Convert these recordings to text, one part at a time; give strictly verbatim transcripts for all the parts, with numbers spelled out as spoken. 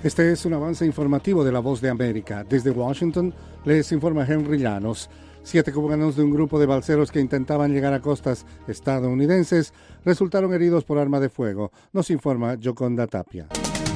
Este es un avance informativo de La Voz de América. Desde Washington les informa Henry Llanos. Siete cubanos de un grupo de balseros que intentaban llegar a costas estadounidenses resultaron heridos por arma de fuego. Nos informa Yoconda Tapia.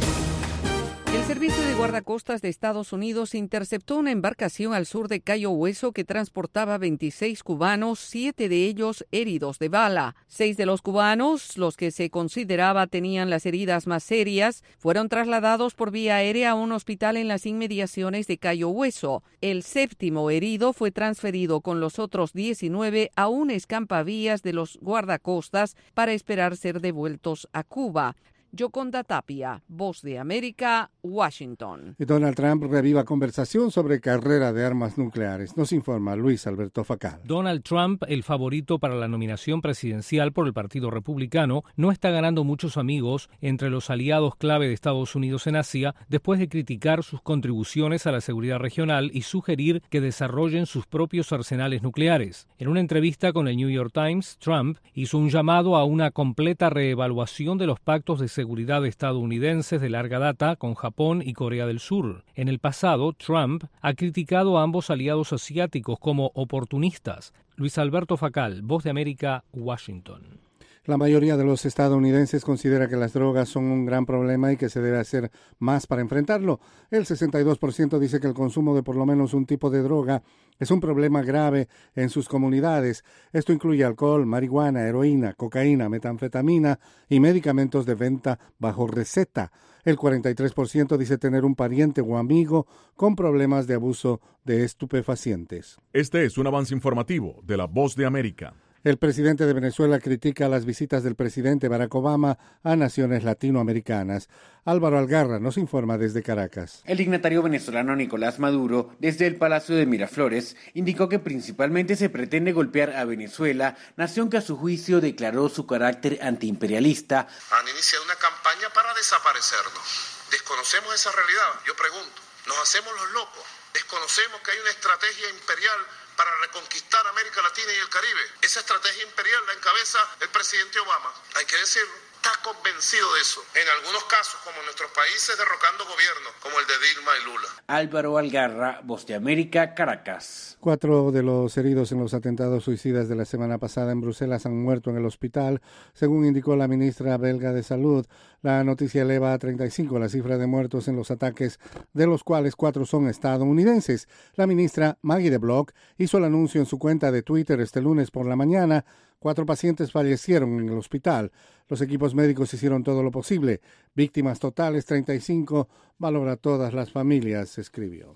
El Servicio de Guardacostas de Estados Unidos interceptó una embarcación al sur de Cayo Hueso que transportaba veintiséis cubanos, siete de ellos heridos de bala. Seis de los cubanos, los que se consideraba tenían las heridas más serias, fueron trasladados por vía aérea a un hospital en las inmediaciones de Cayo Hueso. El séptimo herido fue transferido con los otros diecinueve a un escampavías de los guardacostas para esperar ser devueltos a Cuba. Yoconda Tapia, Voz de América, Washington. Donald Trump reaviva conversación sobre carrera de armas nucleares. Nos informa Luis Alberto Facal. Donald Trump, el favorito para la nominación presidencial por el Partido Republicano, no está ganando muchos amigos entre los aliados clave de Estados Unidos en Asia después de criticar sus contribuciones a la seguridad regional y sugerir que desarrollen sus propios arsenales nucleares. En una entrevista con el New York Times, Trump hizo un llamado a una completa reevaluación de los pactos de seguridad seguridad estadounidenses de larga data con Japón y Corea del Sur. En el pasado, Trump ha criticado a ambos aliados asiáticos como oportunistas. Luis Alberto Facal, Voz de América, Washington. La mayoría de los estadounidenses considera que las drogas son un gran problema y que se debe hacer más para enfrentarlo. El sesenta y dos por ciento dice que el consumo de por lo menos un tipo de droga es un problema grave en sus comunidades. Esto incluye alcohol, marihuana, heroína, cocaína, metanfetamina y medicamentos de venta bajo receta. El cuarenta y tres por ciento dice tener un pariente o amigo con problemas de abuso de estupefacientes. Este es un avance informativo de La Voz de América. El presidente de Venezuela critica las visitas del presidente Barack Obama a naciones latinoamericanas. Álvaro Algarra nos informa desde Caracas. El dignatario venezolano Nicolás Maduro, desde el Palacio de Miraflores, indicó que principalmente se pretende golpear a Venezuela, nación que a su juicio declaró su carácter antiimperialista. Han iniciado una campaña para desaparecernos. ¿Desconocemos esa realidad? Yo pregunto, ¿nos hacemos los locos? ¿Desconocemos que hay una estrategia imperial para reconquistar América Latina y el Caribe? Esa estrategia imperial la encabeza el presidente Obama. Hay que decirlo, está convencido de eso. En algunos casos, como en nuestros países, derrocando gobiernos, como el de Dilma y Lula. Álvaro Algarra, Voz de América, Caracas. Cuatro de los heridos en los atentados suicidas de la semana pasada en Bruselas han muerto en el hospital, según indicó la ministra belga de Salud. La noticia eleva a treinta y cinco la cifra de muertos en los ataques, de los cuales cuatro son estadounidenses. La ministra Maggie de Block hizo el anuncio en su cuenta de Twitter este lunes por la mañana. Cuatro pacientes fallecieron en el hospital. Los equipos médicos hicieron todo lo posible. Víctimas totales treinta y cinco, valora todas las familias, escribió.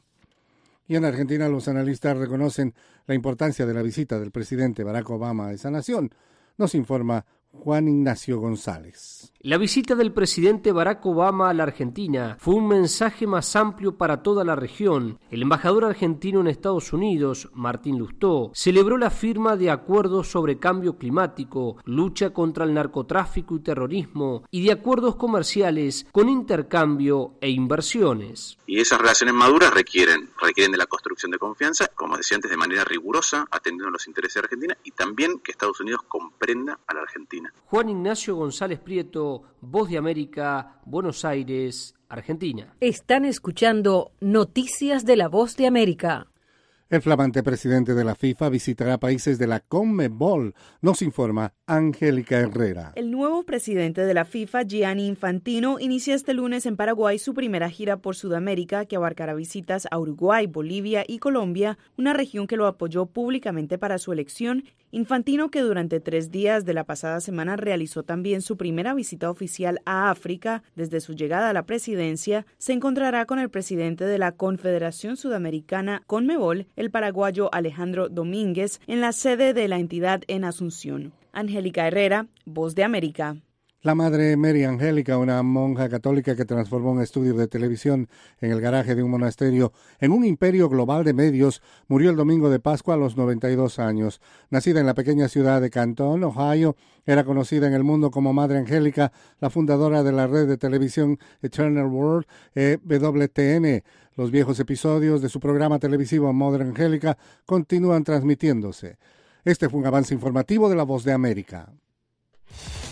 Y en Argentina los analistas reconocen la importancia de la visita del presidente Barack Obama a esa nación. Nos informa Juan Ignacio González. La visita del presidente Barack Obama a la Argentina fue un mensaje más amplio para toda la región. El embajador argentino en Estados Unidos, Martín Lustó, celebró la firma de acuerdos sobre cambio climático, lucha contra el narcotráfico y terrorismo y de acuerdos comerciales con intercambio e inversiones. Y esas relaciones maduras requieren, requieren de la construcción de confianza, como decía antes, de manera rigurosa, atendiendo a los intereses de Argentina y también que Estados Unidos comprenda a la Argentina. Juan Ignacio González Prieto, Voz de América, Buenos Aires, Argentina. Están escuchando Noticias de la Voz de América. El flamante presidente de la FIFA visitará países de la CONMEBOL, nos informa Angélica Herrera. El nuevo presidente de la FIFA, Gianni Infantino, inicia este lunes en Paraguay su primera gira por Sudamérica, que abarcará visitas a Uruguay, Bolivia y Colombia, una región que lo apoyó públicamente para su elección. Infantino, que durante tres días de la pasada semana realizó también su primera visita oficial a África desde su llegada a la presidencia, se encontrará con el presidente de la Confederación Sudamericana CONMEBOL, el paraguayo Alejandro Domínguez, en la sede de la entidad en Asunción. Angélica Herrera, Voz de América. La madre Mary Angélica, una monja católica que transformó un estudio de televisión en el garaje de un monasterio en un imperio global de medios, murió el domingo de Pascua a los noventa y dos años. Nacida en la pequeña ciudad de Canton, Ohio, era conocida en el mundo como Madre Angélica, la fundadora de la red de televisión Eternal World, E W T N. Los viejos episodios de su programa televisivo Madre Angélica continúan transmitiéndose. Este fue un avance informativo de La Voz de América.